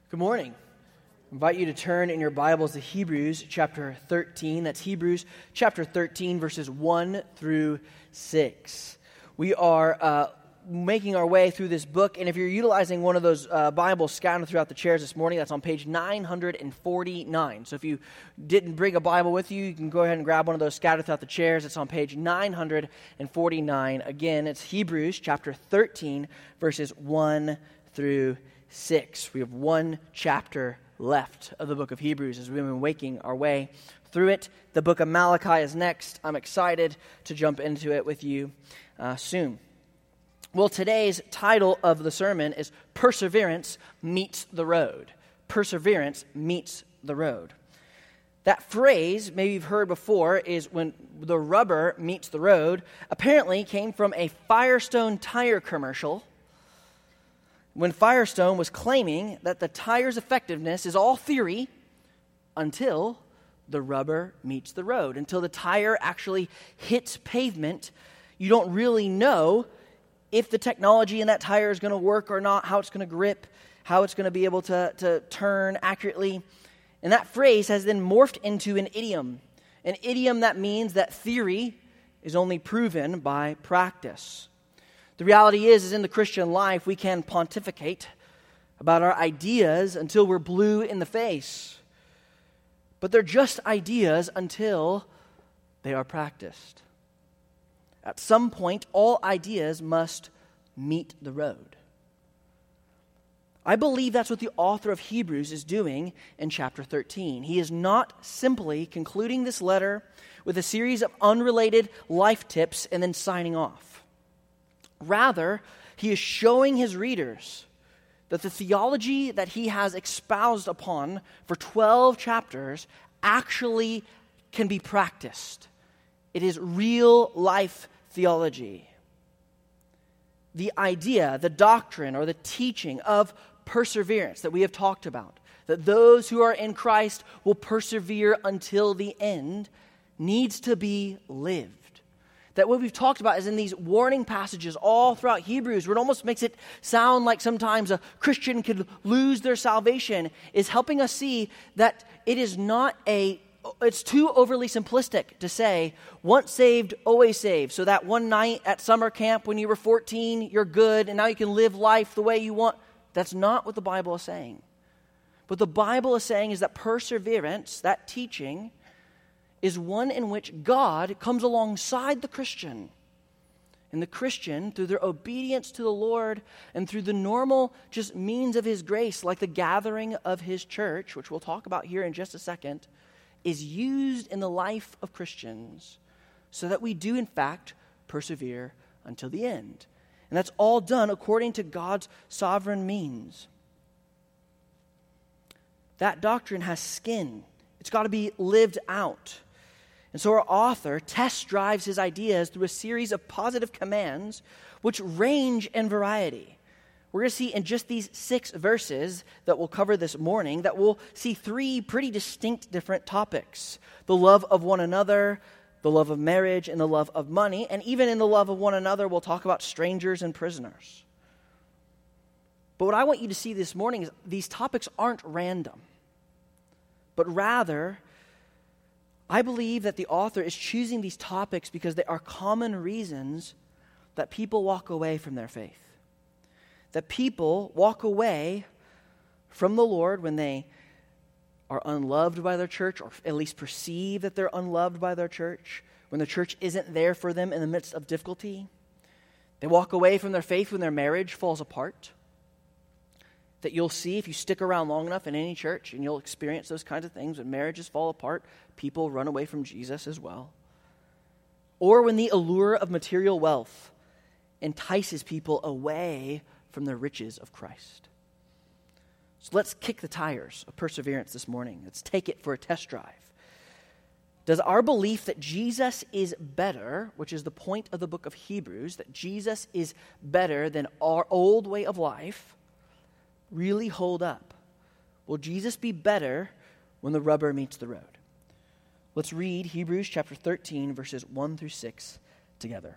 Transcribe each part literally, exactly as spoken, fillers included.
Good morning. I invite you to turn in your Bibles to Hebrews chapter thirteen. That's Hebrews chapter thirteen, verses one through six. We are uh, making our way through this book, and if you're utilizing one of those uh, Bibles scattered throughout the chairs this morning, that's on page nine forty-nine. So if you didn't bring a Bible with you, you can go ahead and grab one of those scattered throughout the chairs. It's on page nine forty-nine. Again, it's Hebrews chapter thirteen, verses one through six. We have one chapter left of the book of Hebrews as we've been making our way through it. The book of Malachi is next. I'm excited to jump into it with you uh, soon. Well, today's title of the sermon is Perseverance Meets the Road. Perseverance meets the road. That phrase, maybe you've heard before, is when the rubber meets the road, apparently came from a Firestone tire commercial when Firestone was claiming that the tire's effectiveness is all theory until the rubber meets the road. Until the tire actually hits pavement, you don't really know if the technology in that tire is going to work or not, how it's going to grip, how it's going to be able to, to turn accurately. And that phrase has then morphed into an idiom. An idiom that means that theory is only proven by practice. The reality is, is in the Christian life, we can pontificate about our ideas until we're blue in the face. But they're just ideas until they are practiced. At some point, all ideas must meet the road. I believe that's what the author of Hebrews is doing in chapter thirteen. He is not simply concluding this letter with a series of unrelated life tips and then signing off. Rather, he is showing his readers that the theology that he has espoused upon for twelve chapters actually can be practiced. It is real life theology. The idea, the doctrine, or the teaching of perseverance that we have talked about, that those who are in Christ will persevere until the end, needs to be lived. That what we've talked about is in these warning passages all throughout Hebrews, where it almost makes it sound like sometimes a Christian could lose their salvation, is helping us see that it is not a, it's too overly simplistic to say, once saved, always saved. So that one night at summer camp when you were fourteen, you're good, and now you can live life the way you want. That's not what the Bible is saying. What the Bible is saying is that perseverance, that teaching, is one in which God comes alongside the Christian. And the Christian, through their obedience to the Lord and through the normal just means of His grace, like the gathering of His church, which we'll talk about here in just a second, is used in the life of Christians so that we do, in fact, persevere until the end. And that's all done according to God's sovereign means. That doctrine has skin. It's got to be lived out. And so our author test drives his ideas through a series of positive commands which range in variety. We're going to see in just these six verses that we'll cover this morning that we'll see three pretty distinct different topics. The love of one another, the love of marriage, and the love of money. And even in the love of one another, we'll talk about strangers and prisoners. But what I want you to see this morning is these topics aren't random, but rather I believe that the author is choosing these topics because they are common reasons that people walk away from their faith. That people walk away from the Lord when they are unloved by their church, or at least perceive that they're unloved by their church, when the church isn't there for them in the midst of difficulty. They walk away from their faith when their marriage falls apart. That you'll see if you stick around long enough in any church, and you'll experience those kinds of things. When marriages fall apart, people run away from Jesus as well. Or when the allure of material wealth entices people away from the riches of Christ. So let's kick the tires of perseverance this morning. Let's take it for a test drive. Does our belief that Jesus is better, which is the point of the book of Hebrews, that Jesus is better than our old way of life, really hold up? Will Jesus be better when the rubber meets the road? Let's read Hebrews chapter thirteen, verses one through six together.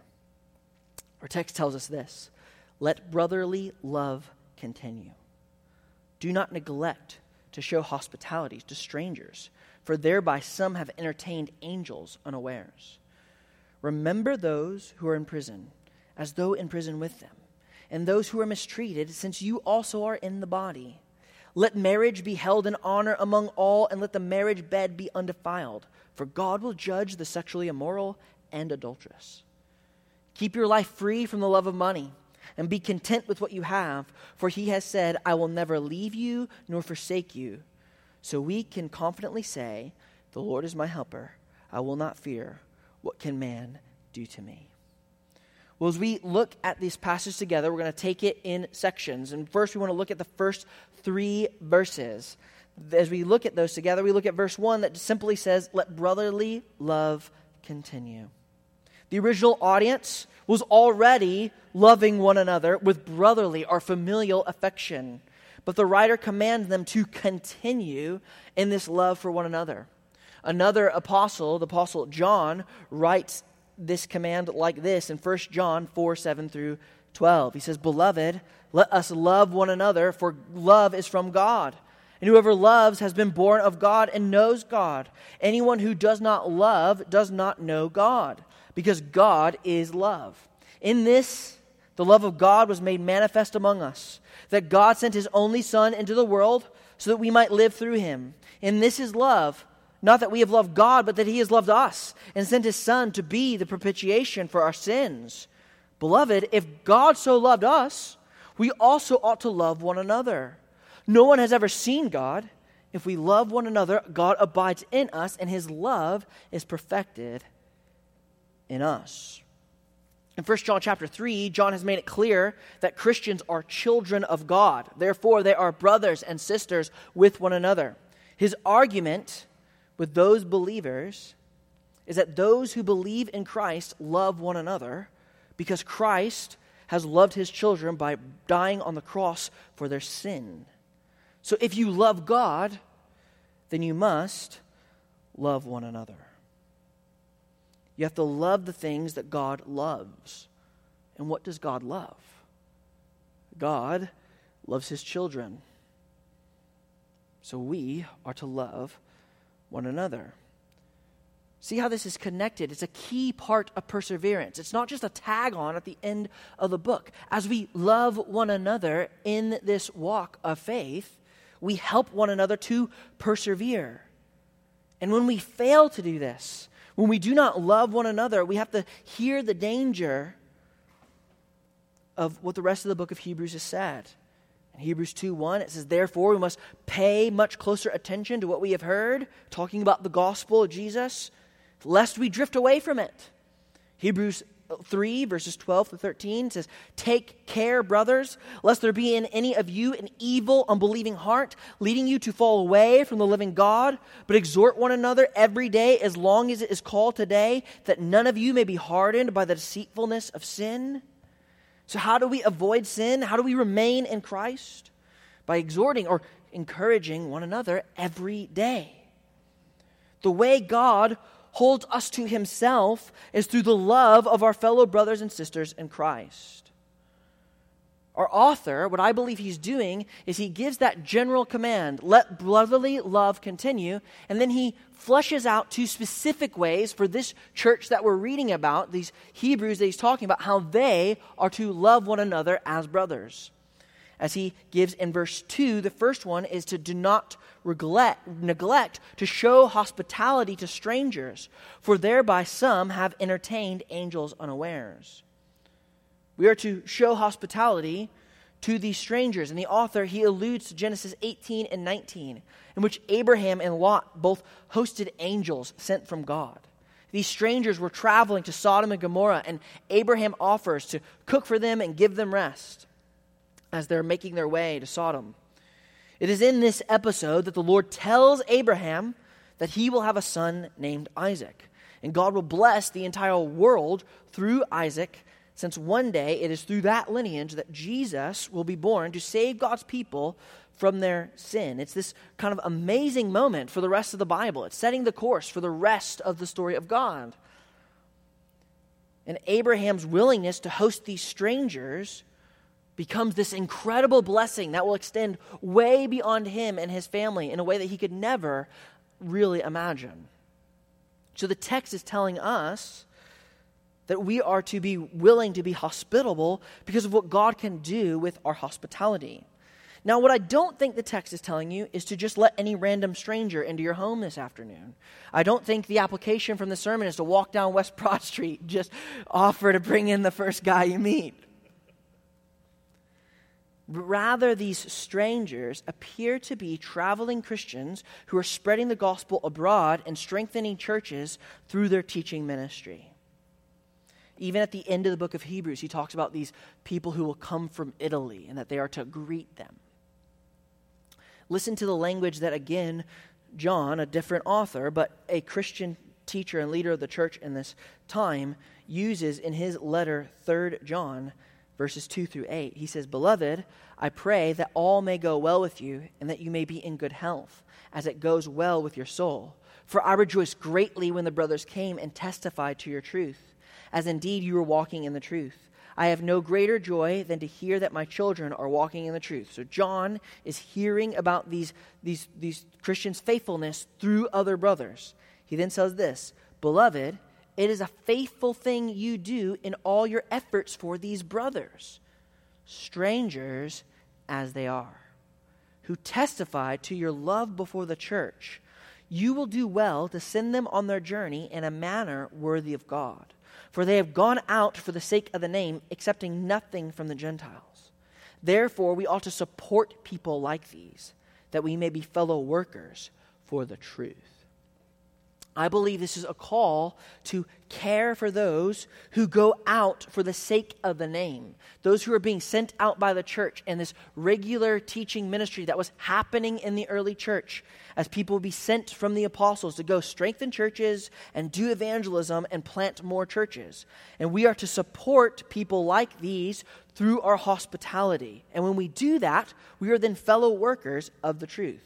Our text tells us this: let brotherly love continue. do not neglect to show hospitality to strangers, for thereby some have entertained angels unawares. Remember those who are in prison, as though in prison with them, and those who are mistreated, since you also are in the body. Let marriage be held in honor among all, and let the marriage bed be undefiled, for God will judge the sexually immoral and adulterous. Keep your life free from the love of money, and be content with what you have, for he has said, I will never leave you nor forsake you. So we can confidently say, the Lord is my helper. I will not fear. What can man do to me? Well, as we look at this passage together, we're going to take it in sections. And first, we want to look at the first three verses. As we look at those together, we look at verse one that simply says, let brotherly love continue. The original audience was already loving one another with brotherly or familial affection. But the writer commands them to continue in this love for one another. Another apostle, the apostle John, writes this command like this in First John four, seven through twelve. He says, Beloved, let us love one another, for love is from God. And whoever loves has been born of God and knows God. Anyone who does not love does not know God, because God is love. In this, the love of God was made manifest among us, that God sent his only Son into the world so that we might live through him. And this is love, not that we have loved God, but that he has loved us and sent his Son to be the propitiation for our sins. Beloved, if God so loved us, we also ought to love one another. No one has ever seen God. If we love one another, God abides in us, and his love is perfected in us. In First John chapter three, John has made it clear that Christians are children of God. Therefore, they are brothers and sisters with one another. His argument with those believers is that those who believe in Christ love one another because Christ has loved his children by dying on the cross for their sin. So if you love God, then you must love one another. You have to love the things that God loves. And what does God love? God loves his children. So we are to love one another. See how this is connected? It's a key part of perseverance. It's not just a tag on at the end of the book. As we love one another in this walk of faith, we help one another to persevere. And when we fail to do this, when we do not love one another, we have to hear the danger of what the rest of the book of Hebrews has said. In Hebrews two one, it says, Therefore we must pay much closer attention to what we have heard, talking about the gospel of Jesus, lest we drift away from it. Hebrews three, verses twelve to thirteen says, Take care, brothers, lest there be in any of you an evil, unbelieving heart, leading you to fall away from the living God, but exhort one another every day as long as it is called today, that none of you may be hardened by the deceitfulness of sin. So how do we avoid sin? How do we remain in Christ? By exhorting or encouraging one another every day. The way God holds us to himself is through the love of our fellow brothers and sisters in Christ. Our author, what I believe he's doing, is he gives that general command, let brotherly love continue, and then he fleshes out two specific ways for this church that we're reading about, these Hebrews that he's talking about, how they are to love one another as brothers. As he gives in verse two, the first one is to do not neglect, neglect to show hospitality to strangers, for thereby some have entertained angels unawares. We are to show hospitality to these strangers. And the author, he alludes to Genesis eighteen and nineteen, in which Abraham and Lot both hosted angels sent from God. These strangers were traveling to Sodom and Gomorrah, and Abraham offers to cook for them and give them rest as they're making their way to Sodom. It is in this episode that the Lord tells Abraham that he will have a son named Isaac. And God will bless the entire world through Isaac, since one day it is through that lineage that Jesus will be born to save God's people from their sin. It's this kind of amazing moment for the rest of the Bible. It's setting the course for the rest of the story of God. And Abraham's willingness to host these strangers becomes this incredible blessing that will extend way beyond him and his family in a way that he could never really imagine. So the text is telling us that we are to be willing to be hospitable because of what God can do with our hospitality. Now, what I don't think the text is telling you is to just let any random stranger into your home this afternoon. I don't think the application from the sermon is to walk down West Broad Street, just offer to bring in the first guy you meet. Rather, these strangers appear to be traveling Christians who are spreading the gospel abroad and strengthening churches through their teaching ministry. Even at the end of the book of Hebrews, he talks about these people who will come from Italy and that they are to greet them. Listen to the language that, again, John, a different author, but a Christian teacher and leader of the church in this time, uses in his letter, Third John, verses two through eight. He says, "Beloved, I pray that all may go well with you and that you may be in good health, as it goes well with your soul. For I rejoiced greatly when the brothers came and testified to your truth, as indeed you were walking in the truth. I have no greater joy than to hear that my children are walking in the truth." So John is hearing about these, these, these Christians' faithfulness through other brothers. He then says this, "Beloved, it is a faithful thing you do in all your efforts for these brothers, strangers as they are, who testify to your love before the church. You will do well to send them on their journey in a manner worthy of God. For they have gone out for the sake of the name, accepting nothing from the Gentiles. Therefore, we ought to support people like these, that we may be fellow workers for the truth." I believe this is a call to care for those who go out for the sake of the name, those who are being sent out by the church and this regular teaching ministry that was happening in the early church as people would be sent from the apostles to go strengthen churches and do evangelism and plant more churches. And we are to support people like these through our hospitality. And when we do that, we are then fellow workers of the truth.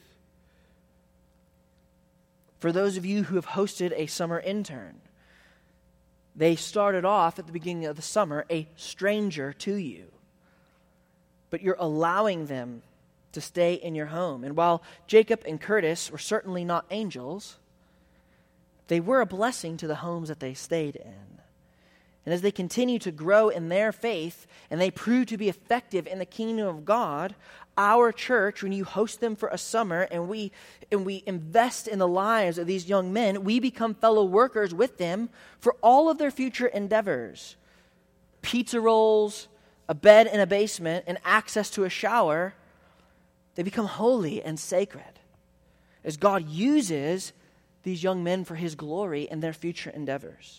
For those of you who have hosted a summer intern, they started off at the beginning of the summer a stranger to you. But you're allowing them to stay in your home. And while Jacob and Curtis were certainly not angels, they were a blessing to the homes that they stayed in. And as they continue to grow in their faith and they prove to be effective in the kingdom of God, our church, when you host them for a summer and we and we invest in the lives of these young men, we become fellow workers with them for all of their future endeavors. Pizza rolls, a bed in a basement, and access to a shower, they become holy and sacred as God uses these young men for his glory in their future endeavors.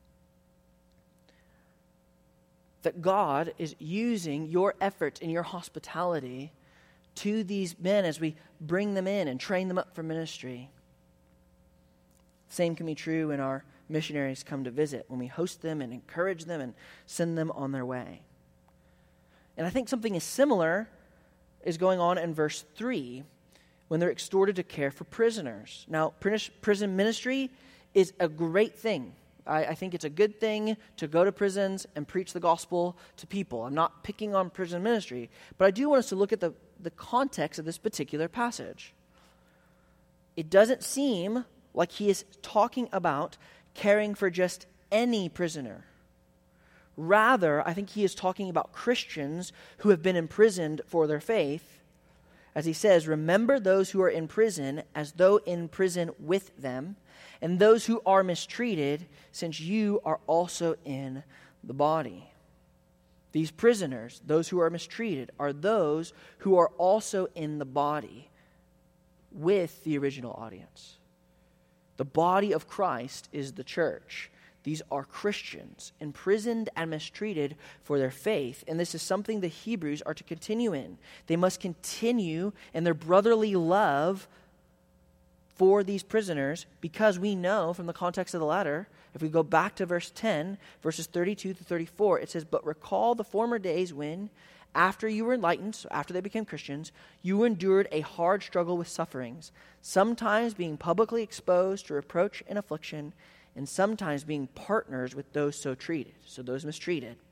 That God is using your effort and your hospitality to these men as we bring them in and train them up for ministry. Same can be true when our missionaries come to visit, when we host them and encourage them and send them on their way. And I think something is similar is going on in verse three when they're exhorted to care for prisoners. Now, prison ministry is a great thing. I, I think it's a good thing to go to prisons and preach the gospel to people. I'm not picking on prison ministry, but I do want us to look at the, the context of this particular passage. It doesn't seem like he is talking about caring for just any prisoner. Rather, I think he is talking about Christians who have been imprisoned for their faith. As he says, remember those who are in prison as though in prison with them, and those who are mistreated, since you are also in the body. These prisoners, those who are mistreated, are those who are also in the body with the original audience. The body of Christ is the church. These are Christians, imprisoned and mistreated for their faith. And this is something the Hebrews are to continue in. They must continue in their brotherly love for these prisoners, because we know from the context of the letter, if we go back to verse ten, verses thirty-two to thirty-four, it says, "But recall the former days when, after you were enlightened," so after they became Christians, "you endured a hard struggle with sufferings, sometimes being publicly exposed to reproach and affliction, and sometimes being partners with those so treated," so those mistreated.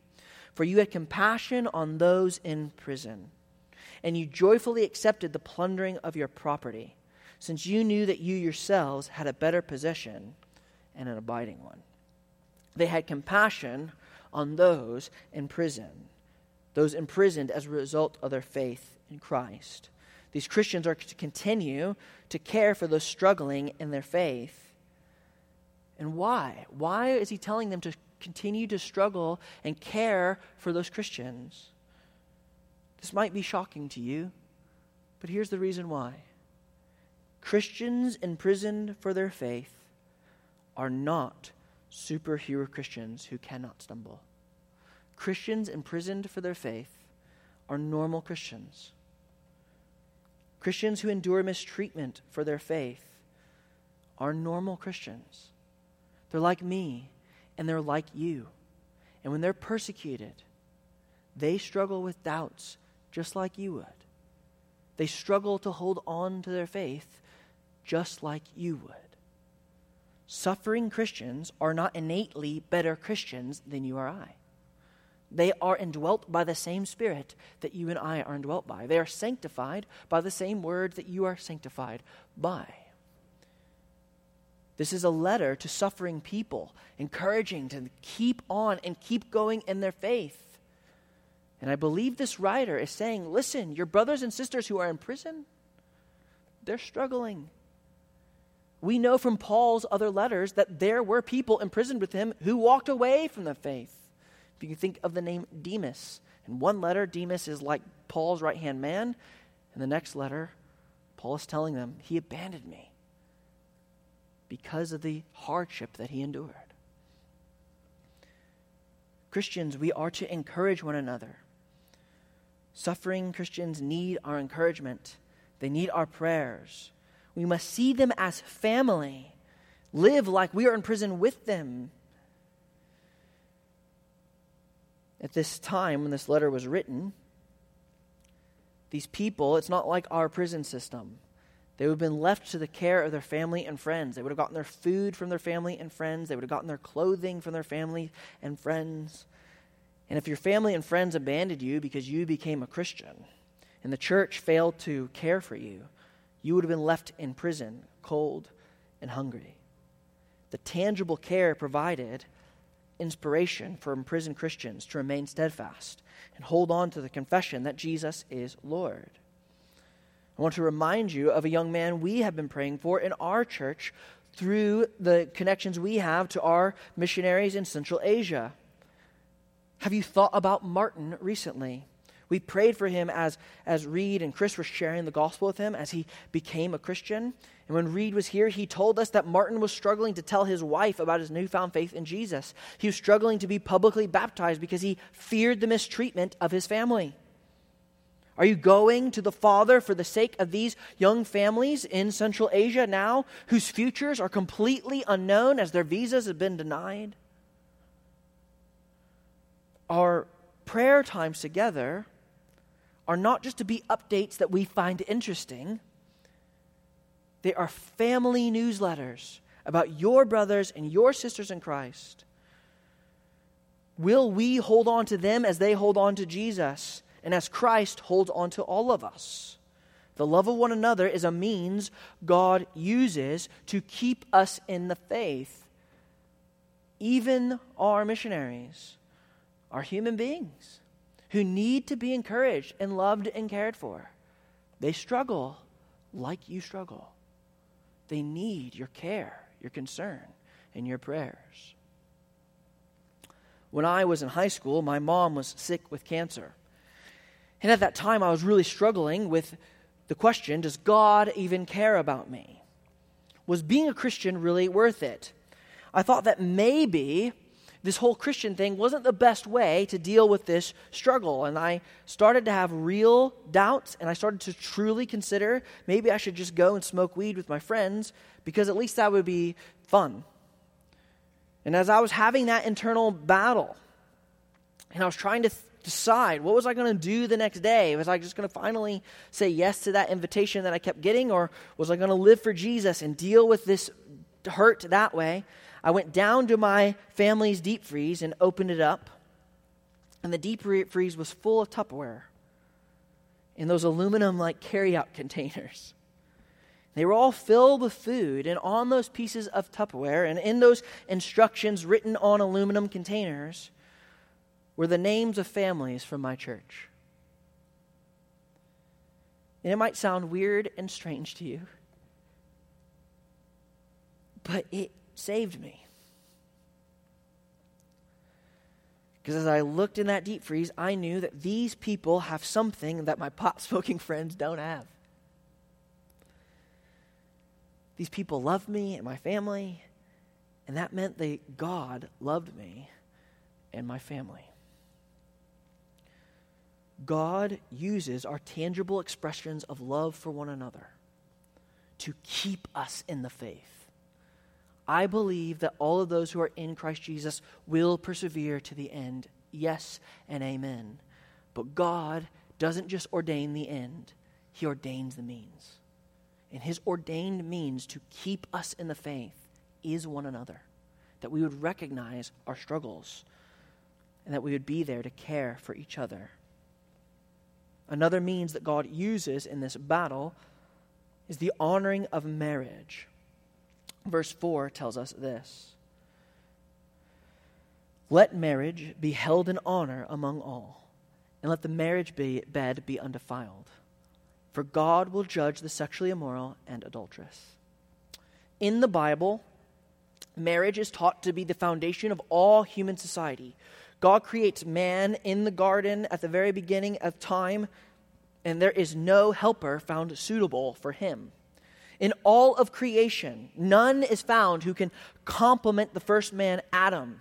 For you had compassion on those in prison, and you joyfully accepted the plundering of your property, since you knew that you yourselves had a better possession and an abiding one. They had compassion on those in prison, those imprisoned as a result of their faith in Christ. These Christians are to continue to care for those struggling in their faith. And why? Why is he telling them to continue to struggle and care for those Christians? This might be shocking to you, but here's the reason why. Christians imprisoned for their faith are not superhero Christians who cannot stumble. Christians imprisoned for their faith are normal Christians. Christians who endure mistreatment for their faith are normal Christians. They're like me, and they're like you. And when they're persecuted, they struggle with doubts just like you would. They struggle to hold on to their faith just like you would. Suffering Christians are not innately better Christians than you or I. They are indwelt by the same Spirit that you and I are indwelt by. They are sanctified by the same word that you are sanctified by. This is a letter to suffering people, encouraging to keep on and keep going in their faith. And I believe this writer is saying, listen, your brothers and sisters who are in prison, they're struggling. We know from Paul's other letters that there were people imprisoned with him who walked away from the faith. If you think of the name Demas. In one letter, Demas is like Paul's right-hand man. In the next letter, Paul is telling them, he abandoned me because of the hardship that he endured. Christians, we are to encourage one another. Suffering Christians need our encouragement. They need our prayers. We must see them as family. Live like we are in prison with them. At this time, when this letter was written, these people, it's not like our prison system. They would have been left to the care of their family and friends. They would have gotten their food from their family and friends. They would have gotten their clothing from their family and friends. And if your family and friends abandoned you because you became a Christian and the church failed to care for you, you would have been left in prison, cold and hungry. The tangible care provided inspiration for imprisoned Christians to remain steadfast and hold on to the confession that Jesus is Lord. I want to remind you of a young man we have been praying for in our church through the connections we have to our missionaries in Central Asia. Have you thought about Martin recently? We prayed for him as, as Reed and Chris were sharing the gospel with him as he became a Christian. And when Reed was here, he told us that Martin was struggling to tell his wife about his newfound faith in Jesus. He was struggling to be publicly baptized because he feared the mistreatment of his family. Are you going to the Father for the sake of these young families in Central Asia now whose futures are completely unknown as their visas have been denied? Our prayer times together are not just to be updates that we find interesting. They are family newsletters about your brothers and your sisters in Christ. Will we hold on to them as they hold on to Jesus and as Christ holds on to all of us? The love of one another is a means God uses to keep us in the faith. Even our missionaries are human beings who need to be encouraged and loved and cared for. They struggle like you struggle. They need your care, your concern, and your prayers. When I was in high school, my mom was sick with cancer. And at that time, I was really struggling with the question, does God even care about me? Was being a Christian really worth it? I thought that maybe this whole Christian thing wasn't the best way to deal with this struggle. And I started to have real doubts, and I started to truly consider maybe I should just go and smoke weed with my friends because at least that would be fun. And as I was having that internal battle, and I was trying to th- decide what was I going to do the next day, was I just going to finally say yes to that invitation that I kept getting, or was I going to live for Jesus and deal with this hurt that way? I went down to my family's deep freeze and opened it up. And the deep freeze was full of Tupperware in those aluminum-like carry-out containers. They were all filled with food, and on those pieces of Tupperware and in those instructions written on aluminum containers were the names of families from my church. And it might sound weird and strange to you, but it saved me. Because as I looked in that deep freeze, I knew that these people have something that my pot-smoking friends don't have. These people loved me and my family, and that meant that God loved me and my family. God uses our tangible expressions of love for one another to keep us in the faith. I believe that all of those who are in Christ Jesus will persevere to the end. Yes and amen. But God doesn't just ordain the end. He ordains the means. And his ordained means to keep us in the faith is one another. That we would recognize our struggles and that we would be there to care for each other. Another means that God uses in this battle is the honoring of marriage. Verse four tells us this. Let marriage be held in honor among all, and let the marriage bed be undefiled. For God will judge the sexually immoral and adulterous. In the Bible, marriage is taught to be the foundation of all human society. God creates man in the garden at the very beginning of time, and there is no helper found suitable for him. In all of creation, none is found who can complement the first man, Adam.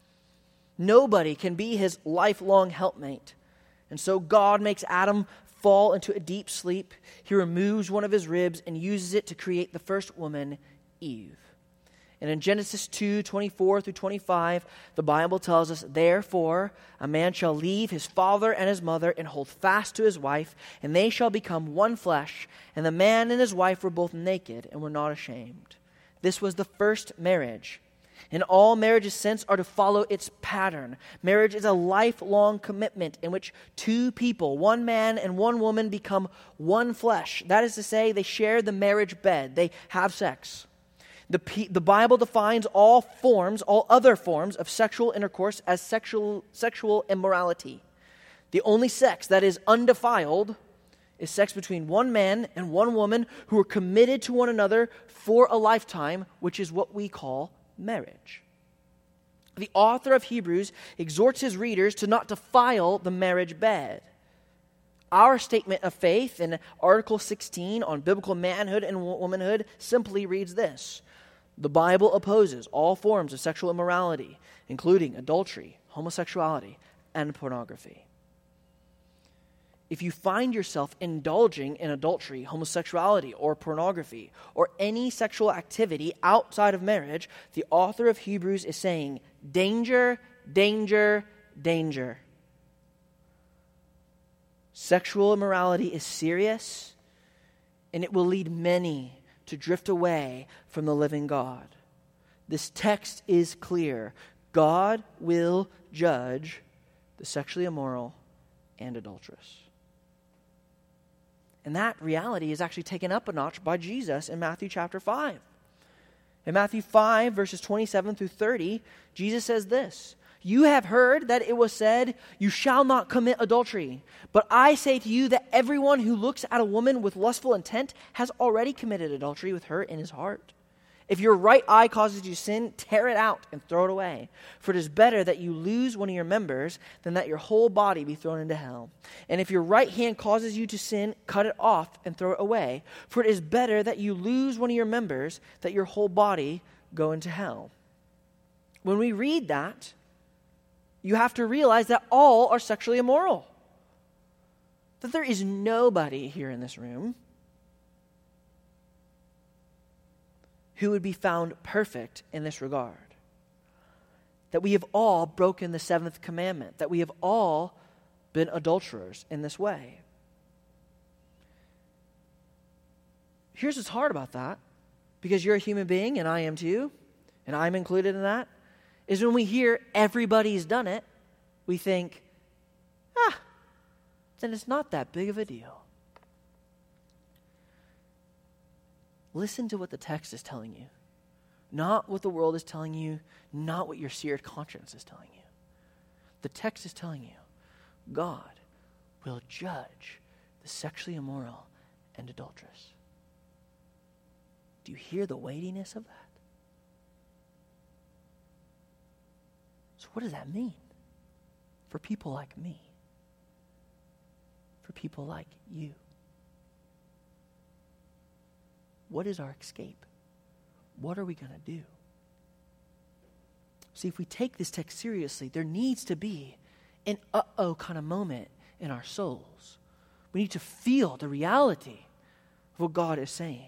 Nobody can be his lifelong helpmate. And so God makes Adam fall into a deep sleep. He removes one of his ribs and uses it to create the first woman, Eve. And in Genesis two, twenty-four through twenty-five, the Bible tells us, therefore, a man shall leave his father and his mother and hold fast to his wife, and they shall become one flesh. And the man and his wife were both naked and were not ashamed. This was the first marriage. And all marriages since are to follow its pattern. Marriage is a lifelong commitment in which two people, one man and one woman, become one flesh. That is to say, they share the marriage bed. They have sex. The, the Bible defines all forms, all other forms of sexual intercourse as sexual, sexual immorality. The only sex that is undefiled is sex between one man and one woman who are committed to one another for a lifetime, which is what we call marriage. The author of Hebrews exhorts his readers to not defile the marriage bed. Our statement of faith in Article sixteen on biblical manhood and womanhood simply reads this. The Bible opposes all forms of sexual immorality, including adultery, homosexuality, and pornography. If you find yourself indulging in adultery, homosexuality, or pornography, or any sexual activity outside of marriage, the author of Hebrews is saying, danger, danger, danger. Sexual immorality is serious, and it will lead many to drift away from the living God. This text is clear. God will judge the sexually immoral and adulterous. And that reality is actually taken up a notch by Jesus in Matthew chapter five. In Matthew five, verses twenty-seven through thirty, Jesus says this, you have heard that it was said, you shall not commit adultery. But I say to you that everyone who looks at a woman with lustful intent has already committed adultery with her in his heart. If your right eye causes you to sin, tear it out and throw it away. For it is better that you lose one of your members than that your whole body be thrown into hell. And if your right hand causes you to sin, cut it off and throw it away. For it is better that you lose one of your members than that your whole body go into hell. When we read that, you have to realize that all are sexually immoral. That there is nobody here in this room who would be found perfect in this regard. That we have all broken the seventh commandment. That we have all been adulterers in this way. Here's what's hard about that, because you're a human being and I am too, and I'm included in that, is when we hear everybody's done it, we think, ah, then it's not that big of a deal. Listen to what the text is telling you. Not what the world is telling you, not what your seared conscience is telling you. The text is telling you, God will judge the sexually immoral and adulterous. Do you hear the weightiness of that? So what does that mean for people like me? For people like you? What is our escape? What are we going to do? See, if we take this text seriously, there needs to be an uh-oh kind of moment in our souls. We need to feel the reality of what God is saying.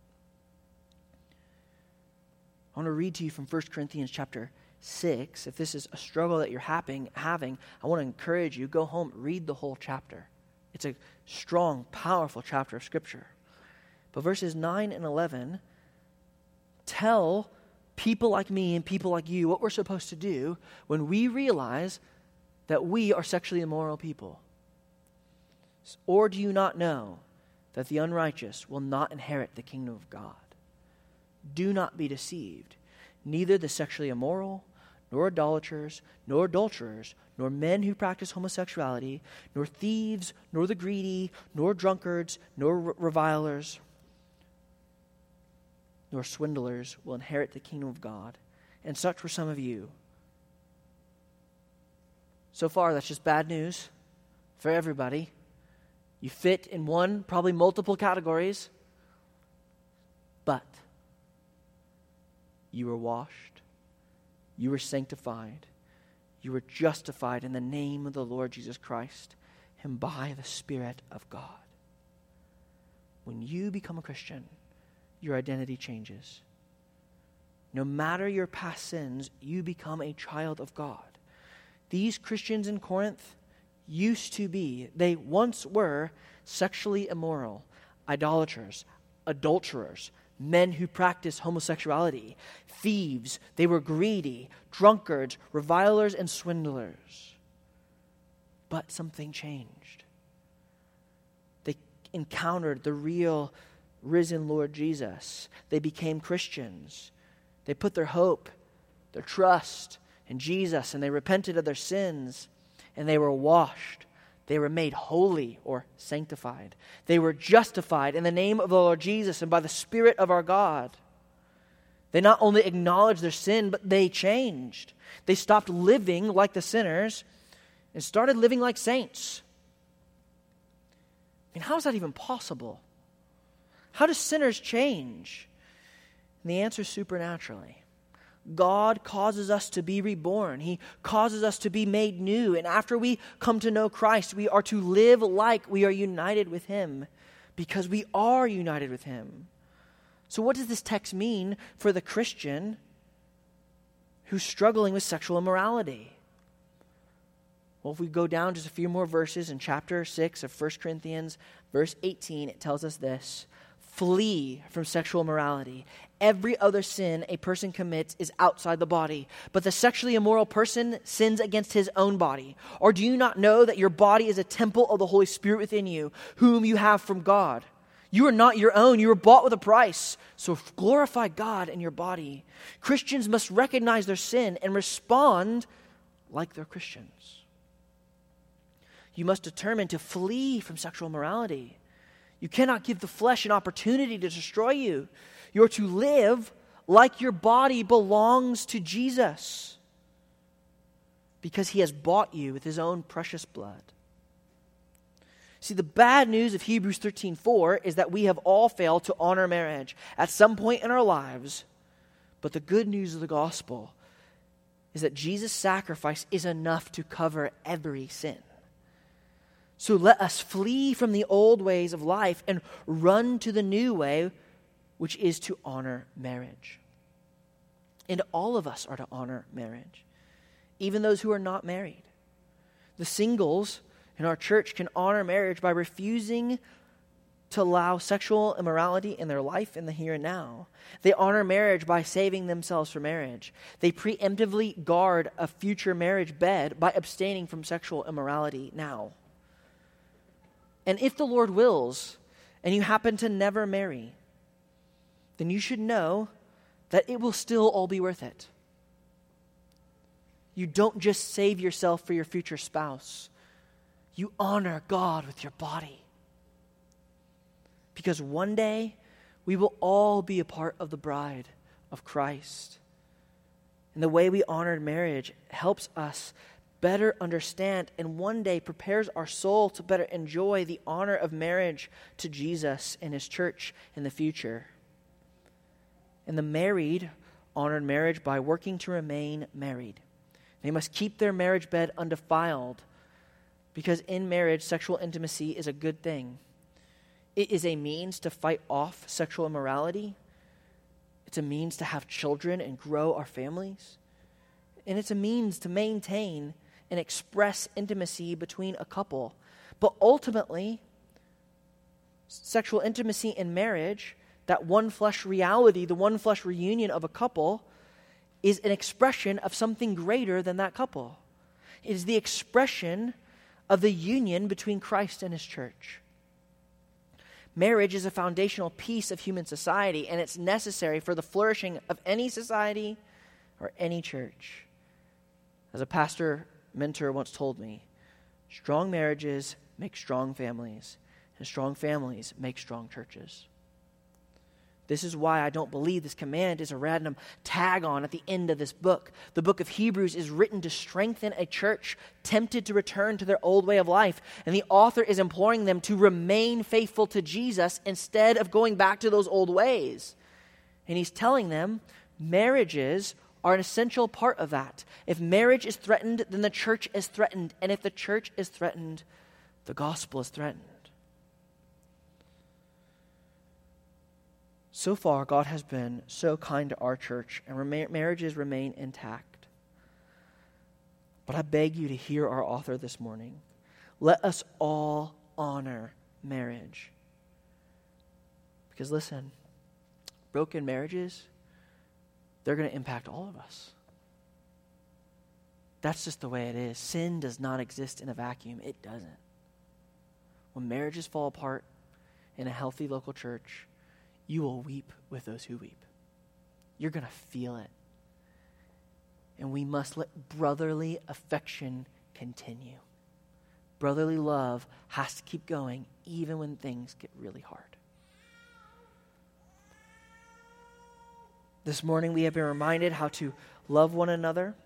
I want to read to you from First Corinthians chapter six. If this is a struggle that you're having, having, I want to encourage you, go home, read the whole chapter. It's a strong, powerful chapter of Scripture. But verses nine and eleven tell people like me and people like you what we're supposed to do when we realize that we are sexually immoral people. Or do you not know that the unrighteous will not inherit the kingdom of God? Do not be deceived. Neither the sexually immoral, nor idolaters, nor adulterers, nor men who practice homosexuality, nor thieves, nor the greedy, nor drunkards, nor revilers, nor swindlers will inherit the kingdom of God. And such were some of you. So far, that's just bad news for everybody. You fit in one, probably multiple categories. But you were washed. You were sanctified. You were justified in the name of the Lord Jesus Christ and by the Spirit of God. When you become a Christian, your identity changes. No matter your past sins, you become a child of God. These Christians in Corinth used to be, they once were sexually immoral, idolaters, adulterers, men who practiced homosexuality, thieves, they were greedy, drunkards, revilers, and swindlers. But something changed. They encountered the real risen Lord Jesus. They became Christians. They put their hope, their trust in Jesus, and they repented of their sins, and they were washed. They were made holy or sanctified. They were justified in the name of the Lord Jesus and by the Spirit of our God. They not only acknowledged their sin, but they changed. They stopped living like the sinners and started living like saints. I mean, how is that even possible? How do sinners change? And the answer is supernaturally. God causes us to be reborn. He causes us to be made new. And after we come to know Christ, we are to live like we are united with Him, because we are united with Him. So what does this text mean for the Christian who's struggling with sexual immorality? Well, if we go down just a few more verses in chapter six of First Corinthians, verse eighteen, it tells us this: flee from sexual immorality. Every other sin a person commits is outside the body, but the sexually immoral person sins against his own body. Or do you not know that your body is a temple of the Holy Spirit within you, whom you have from God? You are not your own. You were bought with a price. So glorify God in your body. Christians must recognize their sin and respond like they're Christians. You must determine to flee from sexual immorality. You cannot give the flesh an opportunity to destroy you. You're to live like your body belongs to Jesus, because He has bought you with His own precious blood. See, the bad news of Hebrews thirteen four is that we have all failed to honor marriage at some point in our lives. But the good news of the gospel is that Jesus' sacrifice is enough to cover every sin. So let us flee from the old ways of life and run to the new way, which is to honor marriage. And all of us are to honor marriage, even those who are not married. The singles in our church can honor marriage by refusing to allow sexual immorality in their life in the here and now. They honor marriage by saving themselves for marriage. They preemptively guard a future marriage bed by abstaining from sexual immorality now. And if the Lord wills, and you happen to never marry, then you should know that it will still all be worth it. You don't just save yourself for your future spouse. You honor God with your body. Because one day, we will all be a part of the bride of Christ. And the way we honored marriage helps us better understand and one day prepares our soul to better enjoy the honor of marriage to Jesus and his church in the future. And the married honored marriage by working to remain married. They must keep their marriage bed undefiled, because in marriage, sexual intimacy is a good thing. It is a means to fight off sexual immorality. It's a means to have children and grow our families. And it's a means to maintain and express intimacy between a couple. But ultimately, sexual intimacy in marriage, that one flesh reality, the one flesh reunion of a couple, is an expression of something greater than that couple. It is the expression of the union between Christ and his church. Marriage is a foundational piece of human society, and it's necessary for the flourishing of any society or any church. As a pastor mentor once told me, strong marriages make strong families, and strong families make strong churches. This is why I don't believe this command is a random tag on at the end of this book. The book of Hebrews is written to strengthen a church tempted to return to their old way of life. And the author is imploring them to remain faithful to Jesus instead of going back to those old ways. And he's telling them marriages are an essential part of that. If marriage is threatened, then the church is threatened. And if the church is threatened, the gospel is threatened. So far, God has been so kind to our church, and rem- marriages remain intact. But I beg you to hear our author this morning. Let us all honor marriage. Because listen, broken marriages, they're going to impact all of us. That's just the way it is. Sin does not exist in a vacuum. It doesn't. When marriages fall apart in a healthy local church, you will weep with those who weep. You're going to feel it. And we must let brotherly affection continue. Brotherly love has to keep going even when things get really hard. This morning we have been reminded how to love one another,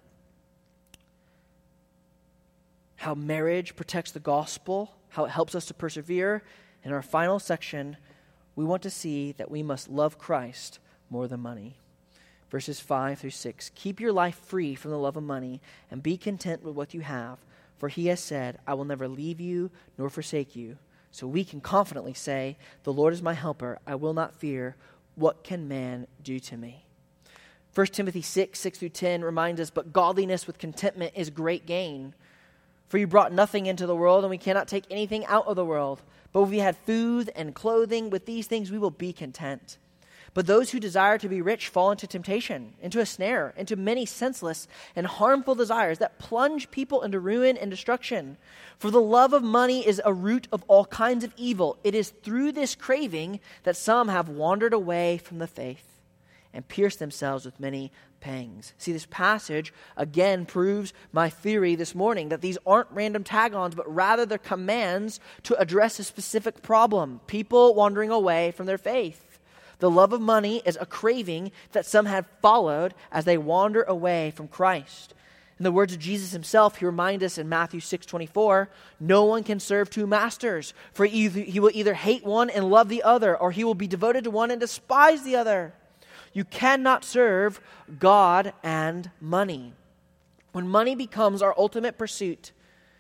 how marriage protects the gospel, how it helps us to persevere. In our final section, we want to see that we must love Christ more than money. Verses five through six. Keep your life free from the love of money and be content with what you have. For he has said, I will never leave you nor forsake you. So we can confidently say, the Lord is my helper. I will not fear. What can man do to me? First Timothy six, six through ten reminds us, but godliness with contentment is great gain. For you brought nothing into the world, and we cannot take anything out of the world. But if we had food and clothing, with these things we will be content. But those who desire to be rich fall into temptation, into a snare, into many senseless and harmful desires that plunge people into ruin and destruction. For the love of money is a root of all kinds of evil. It is through this craving that some have wandered away from the faith and pierced themselves with many pangs. See, this passage again proves my theory this morning that these aren't random tag-ons, but rather they're commands to address a specific problem: people wandering away from their faith. The love of money is a craving that some had followed as they wander away from Christ. In the words of Jesus himself, he reminds us in Matthew six twenty-four, no one can serve two masters, for either, he will either hate one and love the other, or he will be devoted to one and despise the other. You cannot serve God and money. When money becomes our ultimate pursuit,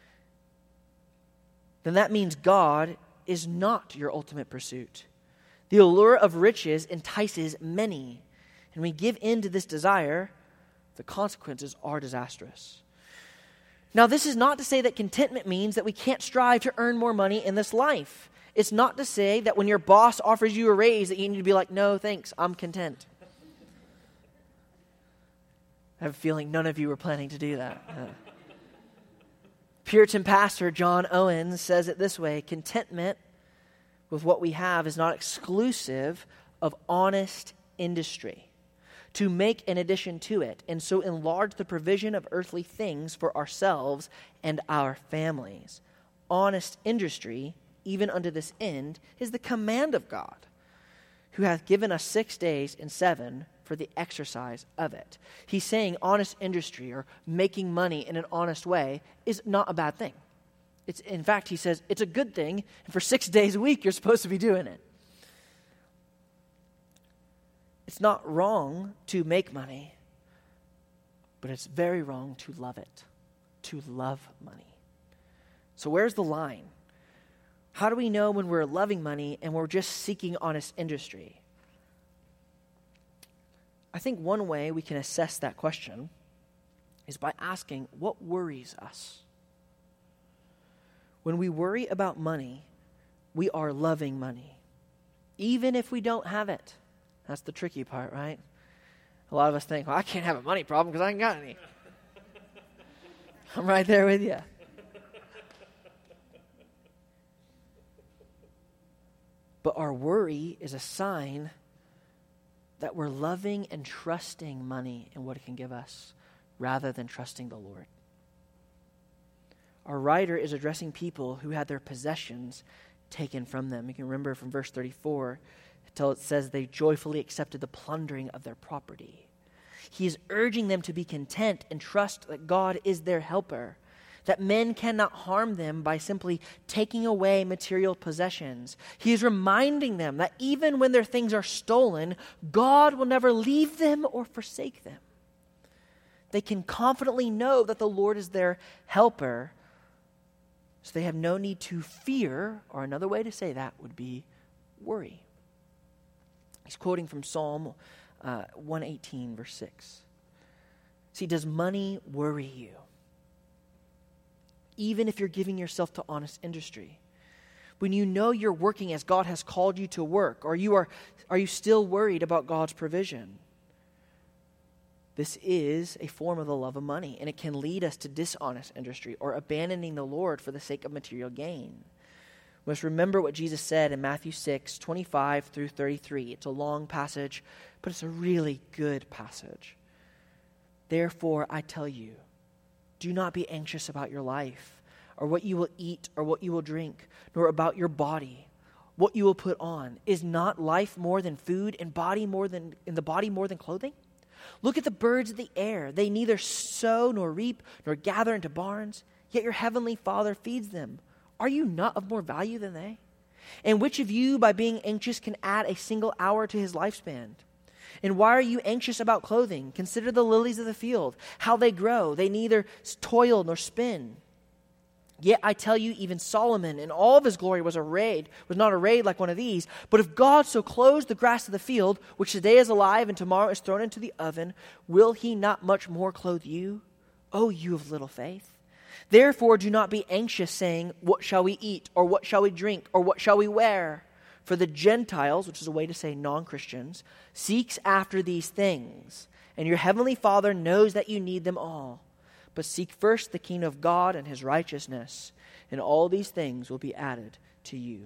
then that means God is not your ultimate pursuit. The allure of riches entices many, and when we give in to this desire, the consequences are disastrous. Now, this is not to say that contentment means that we can't strive to earn more money in this life. It's not to say that when your boss offers you a raise that you need to be like, no, thanks, I'm content. I have a feeling none of you were planning to do that. Uh, Puritan pastor John Owen says it this way: contentment with what we have is not exclusive of honest industry, to make an addition to it, and so enlarge the provision of earthly things for ourselves and our families. Honest industry, even unto this end, is the command of God, who hath given us six days and seven for the exercise of it. He's saying honest industry, or making money in an honest way, is not a bad thing. It's, in fact, he says it's a good thing, and for six days a week you're supposed to be doing it. It's not wrong to make money, but it's very wrong to love it, to love money. So where's the line? How do we know when we're loving money and we're just seeking honest industry? I think one way we can assess that question is by asking, what worries us? When we worry about money, we are loving money, even if we don't have it. That's the tricky part, right? A lot of us think, well, I can't have a money problem because I ain't got any. I'm right there with you. But our worry is a sign that we're loving and trusting money and what it can give us, rather than trusting the Lord. Our writer is addressing people who had their possessions taken from them. You can remember from verse thirty-four, until it says they joyfully accepted the plundering of their property. He is urging them to be content and trust that God is their helper, that men cannot harm them by simply taking away material possessions. He is reminding them that even when their things are stolen, God will never leave them or forsake them. They can confidently know that the Lord is their helper, so they have no need to fear, or another way to say that would be worry. He's quoting from Psalm uh, one eighteen, verse six. See, does money worry you? Even if you're giving yourself to honest industry. When you know you're working as God has called you to work, or you are, are you still worried about God's provision? This is a form of the love of money, and it can lead us to dishonest industry or abandoning the Lord for the sake of material gain. We must remember what Jesus said in Matthew six, twenty-five through thirty-three. It's a long passage, but it's a really good passage. Therefore, I tell you, do not be anxious about your life, or what you will eat, or what you will drink, nor about your body, what you will put on. Is not life more than food, and body more than in the body more than clothing? Look at the birds of the air. They neither sow nor reap nor gather into barns, yet your heavenly Father feeds them. Are you not of more value than they? And which of you, by being anxious, can add a single hour to his lifespan? And why are you anxious about clothing? Consider the lilies of the field, how they grow. They neither toil nor spin. Yet I tell you, even Solomon in all of his glory was arrayed, was not arrayed like one of these. But if God so clothes the grass of the field, which today is alive and tomorrow is thrown into the oven, will he not much more clothe you, O you of little faith? Therefore do not be anxious, saying, what shall we eat, or what shall we drink, or what shall we wear? For the Gentiles, which is a way to say non-Christians, seeks after these things, and your heavenly Father knows that you need them all. But seek first the kingdom of God and his righteousness, and all these things will be added to you.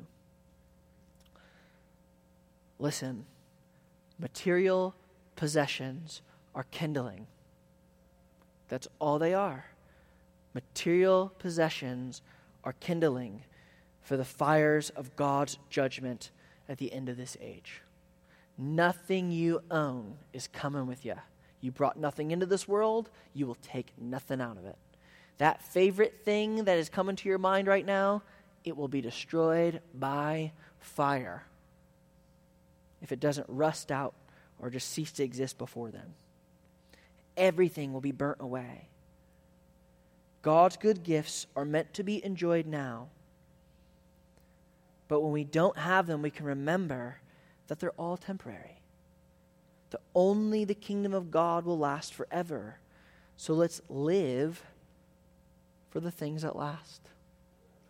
Listen, material possessions are kindling. That's all they are. Material possessions are kindling for the fires of God's judgment at the end of this age. Nothing you own is coming with you. You brought nothing into this world, you will take nothing out of it. That favorite thing that is coming to your mind right now, it will be destroyed by fire if it doesn't rust out or just cease to exist before then. Everything will be burnt away. God's good gifts are meant to be enjoyed now. But when we don't have them, we can remember that they're all temporary. That only the kingdom of God will last forever. So let's live for the things that last.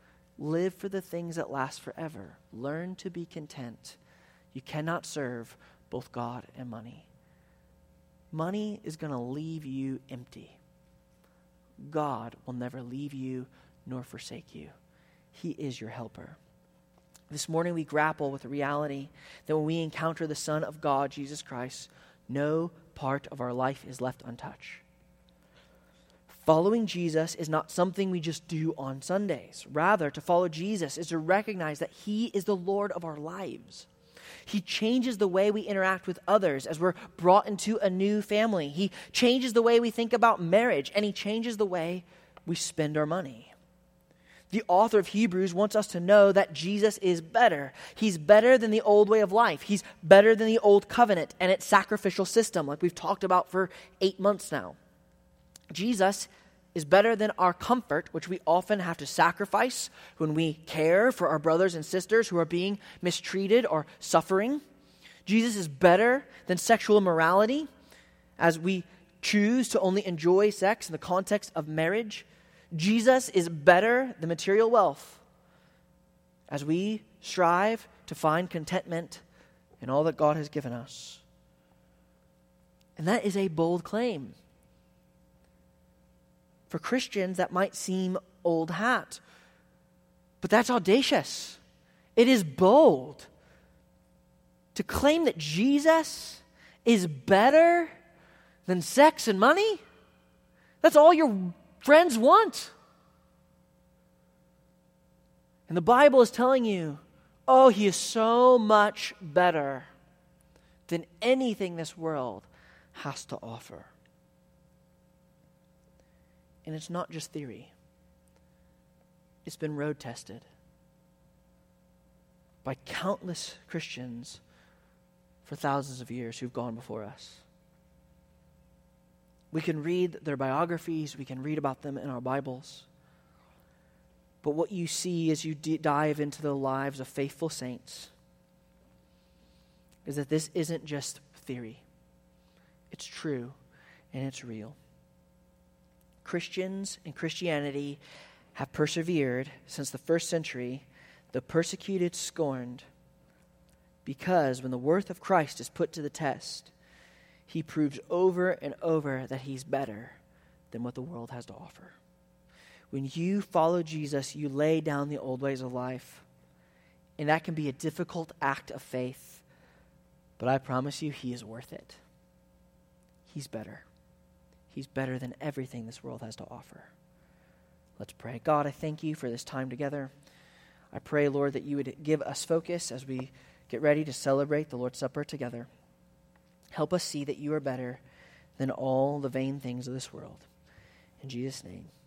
Live for the things that last forever. Learn to be content. You cannot serve both God and money. Money is going to leave you empty. God will never leave you nor forsake you. He is your helper. This morning we grapple with the reality that when we encounter the Son of God, Jesus Christ, no part of our life is left untouched. Following Jesus is not something we just do on Sundays. Rather, to follow Jesus is to recognize that He is the Lord of our lives. He changes the way we interact with others as we're brought into a new family. He changes the way we think about marriage, and He changes the way we spend our money. The author of Hebrews wants us to know that Jesus is better. He's better than the old way of life. He's better than the old covenant and its sacrificial system, like we've talked about for eight months now. Jesus is better than our comfort, which we often have to sacrifice when we care for our brothers and sisters who are being mistreated or suffering. Jesus is better than sexual immorality, as we choose to only enjoy sex in the context of marriage. Jesus is better than material wealth, as we strive to find contentment in all that God has given us. And that is a bold claim. For Christians, that might seem old hat, but that's audacious. It is bold to claim that Jesus is better than sex and money. That's all your friends want. And the Bible is telling you, oh, He is so much better than anything this world has to offer. And it's not just theory. It's been road tested by countless Christians for thousands of years who've gone before us. We can read their biographies, we can read about them in our Bibles. But what you see as you d- dive into the lives of faithful saints is that this isn't just theory. It's true and it's real. Christians and Christianity have persevered since the first century, the persecuted scorned, because when the worth of Christ is put to the test, He proves over and over that He's better than what the world has to offer. When you follow Jesus, you lay down the old ways of life, and that can be a difficult act of faith, but I promise you, He is worth it. He's better. He's better than everything this world has to offer. Let's pray. God, I thank You for this time together. I pray, Lord, that You would give us focus as we get ready to celebrate the Lord's Supper together. Help us see that You are better than all the vain things of this world. In Jesus' name.